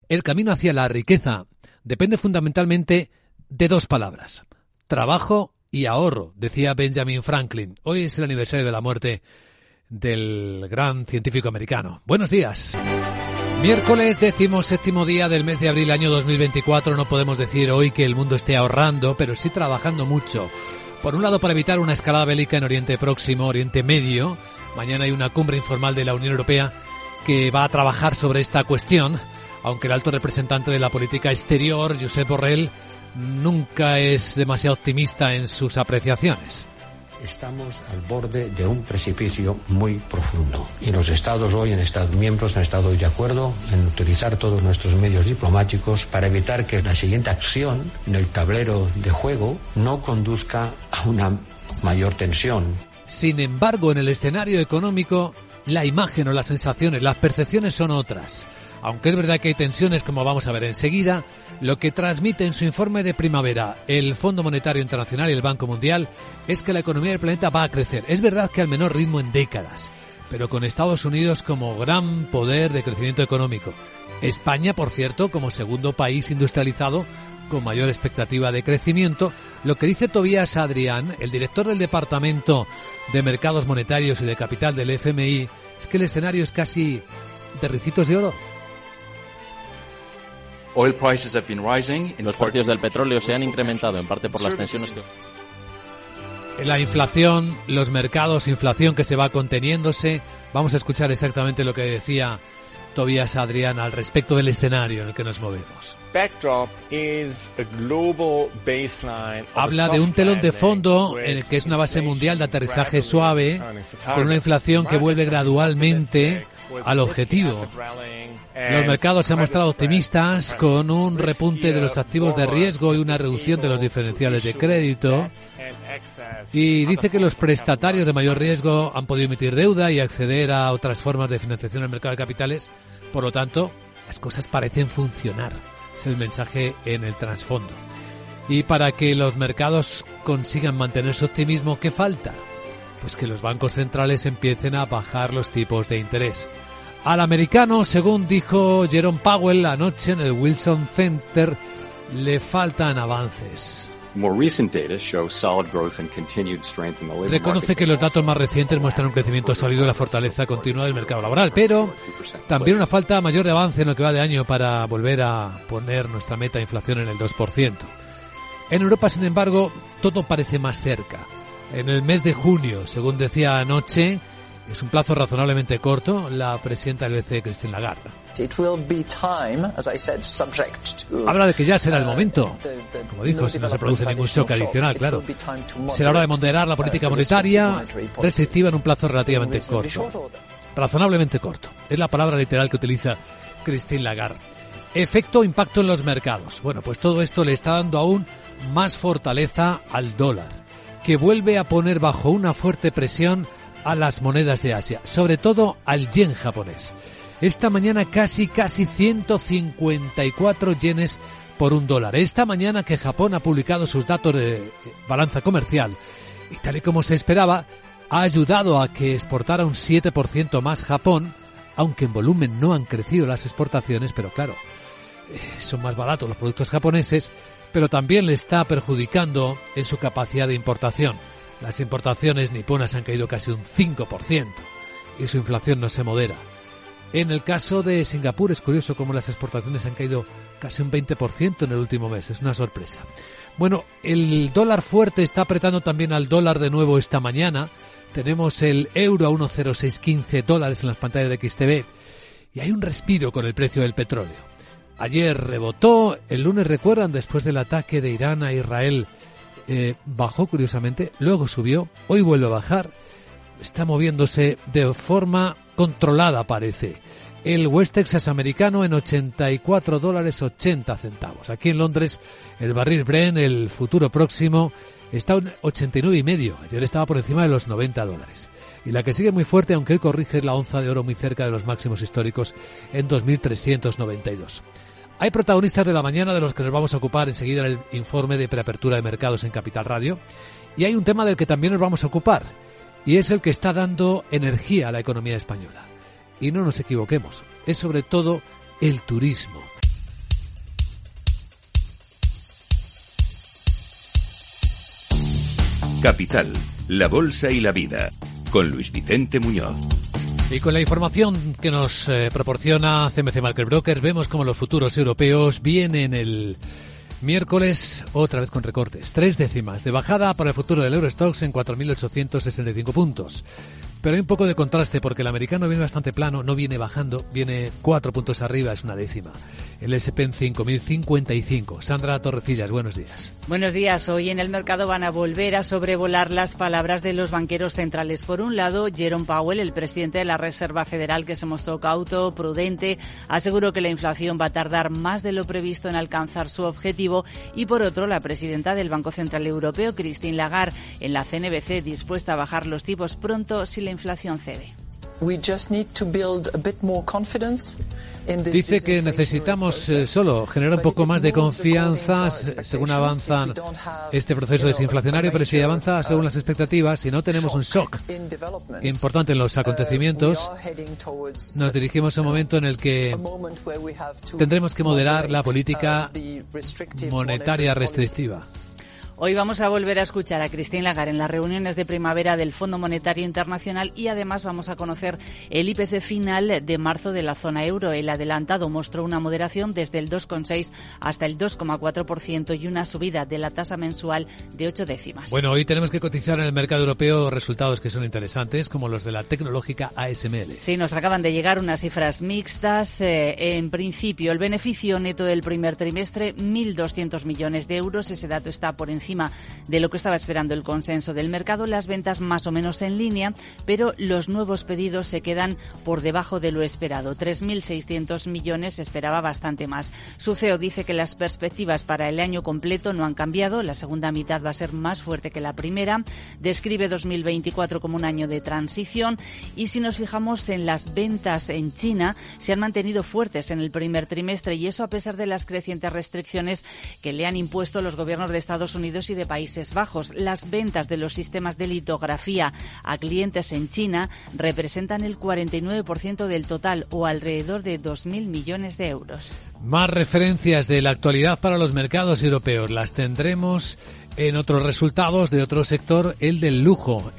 El camino hacia la riqueza depende fundamentalmente de dos palabras: trabajo y ahorro, decía Benjamin Franklin. Hoy es el aniversario de la muerte del gran científico americano. Buenos días. Miércoles, 17º día del mes de abril, año 2024. No podemos decir hoy que el mundo esté ahorrando, pero sí trabajando mucho. Por un lado, para evitar una escalada bélica en Oriente Próximo, Oriente Medio. Mañana hay una cumbre informal de la Unión Europea que va a trabajar sobre esta cuestión, aunque el alto representante de la política exterior, Josep Borrell, nunca es demasiado optimista en sus apreciaciones. Estamos al borde de un precipicio muy profundo y los Estados miembros han estado hoy de acuerdo en utilizar todos nuestros medios diplomáticos para evitar que la siguiente acción en el tablero de juego no conduzca a una mayor tensión. Sin embargo, en el escenario económico, la imagen o las sensaciones, las percepciones son otras. Aunque es verdad que hay tensiones, como vamos a ver enseguida, lo que transmite en su informe de primavera el Fondo Monetario Internacional y el Banco Mundial es que la economía del planeta va a crecer. Es verdad que al menor ritmo en décadas, pero con Estados Unidos como gran poder de crecimiento económico. España, por cierto, como segundo país industrializado con mayor expectativa de crecimiento. Lo que dice Tobías Adrián, el director del Departamento de Mercados Monetarios y de Capital del FMI, es que el escenario es casi de ricitos de oro. Los precios del petróleo se han incrementado en parte por las tensiones que... La inflación, los mercados, inflación que se va conteniéndose. Vamos a escuchar exactamente lo que decía Tobías Adrián al respecto del escenario en el que nos movemos. Habla de un telón de fondo en el que es una base mundial de aterrizaje suave, con una inflación que vuelve gradualmente al objetivo. Los mercados se han mostrado optimistas con un repunte de los activos de riesgo y una reducción de los diferenciales de crédito. Y dice que los prestatarios de mayor riesgo han podido emitir deuda y acceder a otras formas de financiación del mercado de capitales. Por lo tanto, las cosas parecen funcionar. Es el mensaje en el trasfondo. Y para que los mercados consigan mantener su optimismo, ¿qué falta? Pues que los bancos centrales empiecen a bajar los tipos de interés. Al americano, según dijo Jerome Powell anoche en el Wilson Center, le faltan avances. Reconoce que los datos más recientes muestran un crecimiento sólido y la fortaleza continua del mercado laboral, pero también una falta mayor de avance en lo que va de año para volver a poner nuestra meta de inflación en el 2%. En Europa, sin embargo, todo parece más cerca. En el mes de junio, según decía anoche, es un plazo razonablemente corto, la presidenta del BCE, Christine Lagarde. Habla de que ya será el momento, como dijo, si no se produce ningún shock adicional, claro. Será hora de moderar la política monetaria restrictiva en un plazo relativamente corto. Razonablemente corto. Es la palabra literal que utiliza Christine Lagarde. Efecto impacto en los mercados. Bueno, pues todo esto le está dando aún más fortaleza al dólar, que vuelve a poner bajo una fuerte presión a las monedas de Asia, sobre todo al yen japonés. Esta mañana casi 154 yenes por un dólar. Esta mañana que Japón ha publicado sus datos de balanza comercial y tal y como se esperaba, ha ayudado a que exportara un 7% más Japón, aunque en volumen no han crecido las exportaciones, pero claro, son más baratos los productos japoneses, pero también le está perjudicando en su capacidad de importación. Las importaciones niponas han caído casi un 5% y su inflación no se modera. En el caso de Singapur es curioso cómo las exportaciones han caído casi un 20% en el último mes. Es una sorpresa. Bueno, el dólar fuerte está apretando también al dólar de nuevo esta mañana. Tenemos el euro a 1,0615 dólares en las pantallas de XTV y hay un respiro con el precio del petróleo. Ayer rebotó, el lunes, recuerdan, después del ataque de Irán a Israel, bajó curiosamente, luego subió, hoy vuelve a bajar, está moviéndose de forma controlada, parece. El West Texas americano en $84.80. Aquí en Londres, el barril Brent, el futuro próximo, está en 89,5. Ayer estaba por encima de los $90. Y la que sigue muy fuerte, aunque hoy corrige, es la onza de oro muy cerca de los máximos históricos en 2.392. Hay protagonistas de la mañana de los que nos vamos a ocupar enseguida en el informe de preapertura de mercados en Capital Radio. Y hay un tema del que también nos vamos a ocupar, y es el que está dando energía a la economía española. Y no nos equivoquemos, es sobre todo el turismo. Capital, la bolsa y la vida, con Luis Vicente Muñoz. Y con la información que nos proporciona CMC Market Brokers, vemos como los futuros europeos vienen el miércoles otra vez con recortes. 3 décimas de bajada para el futuro del Eurostoxx en 4.865 puntos. Pero hay un poco de contraste porque el americano viene bastante plano, no viene bajando, viene 4 puntos arriba, es una décima. El S&P en 5.055. Sandra Torrecillas, buenos días. Buenos días. Hoy en el mercado van a volver a sobrevolar las palabras de los banqueros centrales. Por un lado, Jerome Powell, el presidente de la Reserva Federal, que se mostró cauto, prudente, aseguró que la inflación va a tardar más de lo previsto en alcanzar su objetivo. Y por otro, la presidenta del Banco Central Europeo, Christine Lagarde, en la CNBC, dispuesta a bajar los tipos pronto si la inflación cede. Dice que necesitamos solo generar un poco más de confianza según avanza este proceso desinflacionario, pero si avanza según las expectativas, si no tenemos un shock importante en los acontecimientos, nos dirigimos a un momento en el que tendremos que moderar la política monetaria restrictiva. Hoy vamos a volver a escuchar a Christine Lagarde en las reuniones de primavera del Fondo Monetario Internacional y además vamos a conocer el IPC final de marzo de la zona euro. El adelantado mostró una moderación desde el 2,6 hasta el 2,4% y una subida de la tasa mensual de 8 décimas. Bueno, hoy tenemos que cotizar en el mercado europeo resultados que son interesantes, como los de la tecnológica ASML. Sí, nos acaban de llegar unas cifras mixtas. En principio, el beneficio neto del primer trimestre, 1.200 millones de euros. Ese dato está por encima de lo que estaba esperando el consenso del mercado. Las ventas más o menos en línea, pero los nuevos pedidos se quedan por debajo de lo esperado. 3.600 millones, esperaba bastante más. Su CEO dice que las perspectivas para el año completo no han cambiado. La segunda mitad va a ser más fuerte que la primera. Describe 2024 como un año de transición. Y si nos fijamos en las ventas en China, se han mantenido fuertes en el primer trimestre, y eso a pesar de las crecientes restricciones que le han impuesto los gobiernos de Estados Unidos y de Países Bajos. Las ventas de los sistemas de litografía a clientes en China representan el 49% del total, o alrededor de 2.000 millones de euros. Más referencias de la actualidad para los mercados europeos las tendremos en otros resultados de otro sector, el del lujo,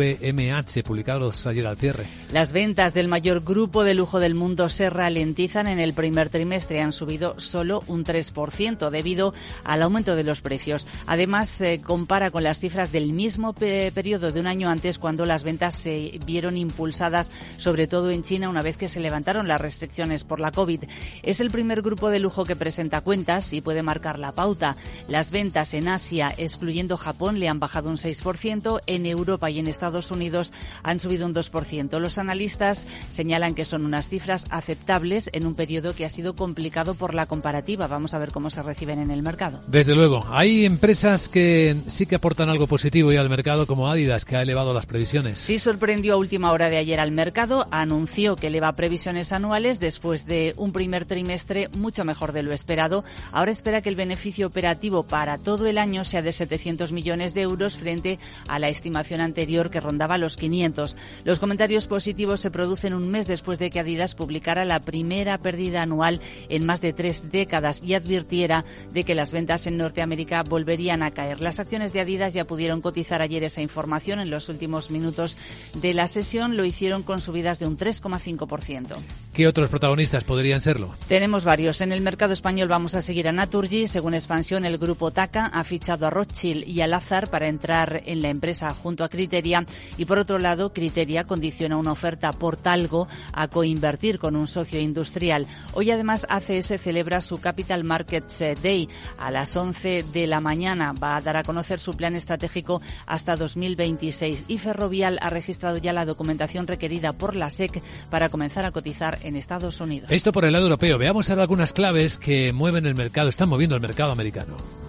LVMH, publicados ayer al cierre. Las ventas del mayor grupo de lujo del mundo se ralentizan en el primer trimestre. Han subido solo un 3% debido al aumento de los precios. Además, compara con las cifras del mismo periodo de un año antes, cuando las ventas se vieron impulsadas, sobre todo en China, una vez que se levantaron las restricciones por la COVID. Es el primer grupo de lujo que presenta cuentas y puede marcar la pauta. Las ventas en Asia, excluyendo Japón, le han bajado un 6%. En Europa y en Estados Unidos han subido un 2%. Los analistas señalan que son unas cifras aceptables en un periodo que ha sido complicado por la comparativa. Vamos a ver cómo se reciben en el mercado. Desde luego, hay empresas que sí que aportan algo positivo y al mercado, como Adidas, que ha elevado las previsiones. Sí, sorprendió a última hora de ayer al mercado. Anunció que eleva previsiones anuales después de un primer trimestre mucho mejor de lo esperado. Ahora espera que el beneficio operativo para todo el año sea de 700 millones de euros frente a la estimación anterior, que rondaba los 500. Los comentarios positivos se producen un mes después de que Adidas publicara la primera pérdida anual en más de 3 décadas y advirtiera de que las ventas en Norteamérica volverían a caer. Las acciones de Adidas ya pudieron cotizar ayer esa información. En los últimos minutos de la sesión lo hicieron con subidas de un 3,5%. ¿Qué otros protagonistas podrían serlo? Tenemos varios. En el mercado español vamos a seguir a Naturgy. Según Expansión, el grupo TACA ha fichado a Rothschild y al Azar para entrar en la empresa junto a Criteria, y por otro lado Criteria condiciona una oferta por Talgo a coinvertir con un socio industrial. Hoy además ACS celebra su Capital Markets Day a las 11 de la mañana. Va a dar a conocer su plan estratégico hasta 2026 y Ferrovial ha registrado ya la documentación requerida por la SEC para comenzar a cotizar en Estados Unidos. Esto por el lado europeo. Veamos ahora algunas claves que mueven el mercado, están moviendo el mercado americano.